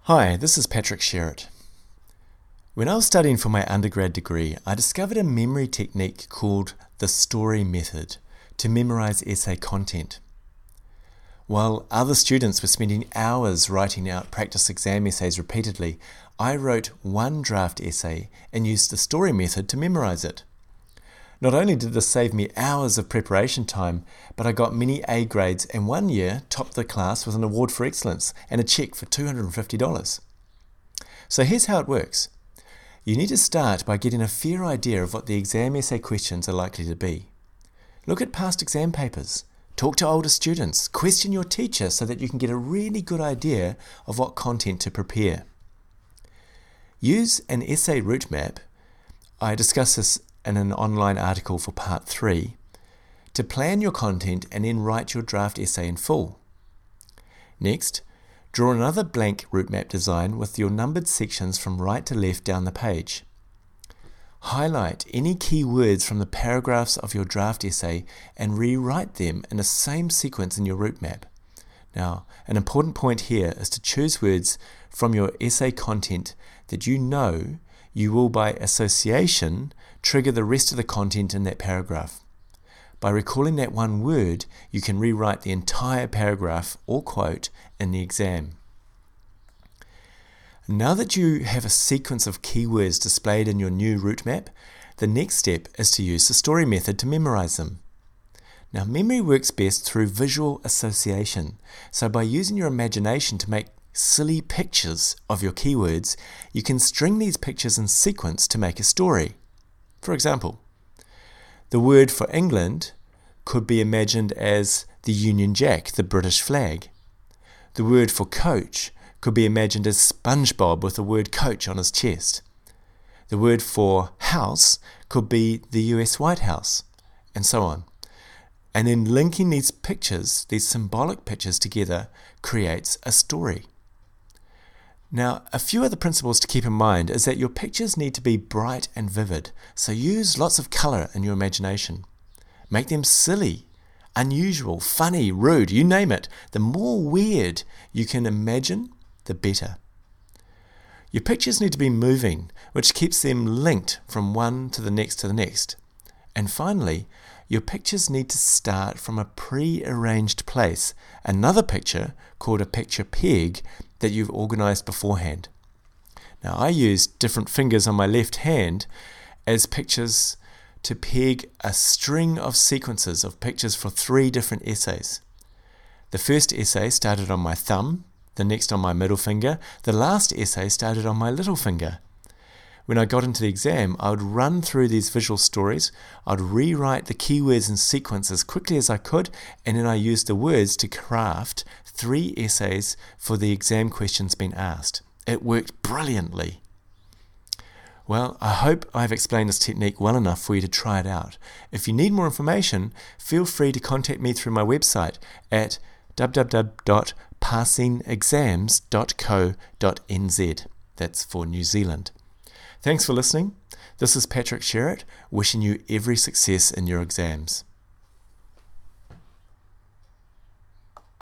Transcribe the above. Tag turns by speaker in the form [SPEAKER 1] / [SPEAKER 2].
[SPEAKER 1] Hi, this is Patrick Sherritt. When I was studying for my undergrad degree, I discovered a memory technique called the story method to memorize essay content. While other students were spending hours writing out practice exam essays repeatedly, I wrote one draft essay and used the story method to memorize it. Not only did this save me hours of preparation time, but I got many A grades and one year topped the class with an award for excellence and a check for $250. So here's how it works. You need to start by getting a fair idea of what the exam essay questions are likely to be. Look at past exam papers, talk to older students, question your teacher so that you can get a really good idea of what content to prepare. Use an essay route map. I discuss this in an online article for part 3, to plan your content and then write your draft essay in full. Next, draw another blank route map design with your numbered sections from right to left down the page. Highlight any key words from the paragraphs of your draft essay and rewrite them in the same sequence in your route map. Now, an important point here is to choose words from your essay content that you know you will by association trigger the rest of the content in that paragraph. By recalling that one word, you can rewrite the entire paragraph or quote in the exam. Now that you have a sequence of keywords displayed in your new route map, the next step is to use the story method to memorize them. Now, memory works best through visual association, so by using your imagination to make silly pictures of your keywords, you can string these pictures in sequence to make a story. For example, the word for England could be imagined as the Union Jack, the British flag. The word for coach could be imagined as SpongeBob with the word coach on his chest. The word for house could be the US White House, and so on. And then linking these pictures, these symbolic pictures together, creates a story. Now, a few other principles to keep in mind is that your pictures need to be bright and vivid, so use lots of colour in your imagination. Make them silly, unusual, funny, rude, you name it. The more weird you can imagine, the better. Your pictures need to be moving, which keeps them linked from one to the next. And finally, your pictures need to start from a pre-arranged place, another picture called a picture peg that you've organized beforehand. Now, I use different fingers on my left hand as pictures to peg a string of sequences of pictures for 3 different essays. The first essay started on my thumb, the next on my middle finger, the last essay started on my little finger. When I got into the exam, I would run through these visual stories, I'd rewrite the keywords and sequence as quickly as I could, and then I used the words to craft 3 essays for the exam questions being asked. It worked brilliantly. Well, I hope I've explained this technique well enough for you to try it out. If you need more information, feel free to contact me through my website at www.passingexams.co.nz. That's for New Zealand. Thanks for listening. This is Patrick Sherritt, wishing you every success in your exams.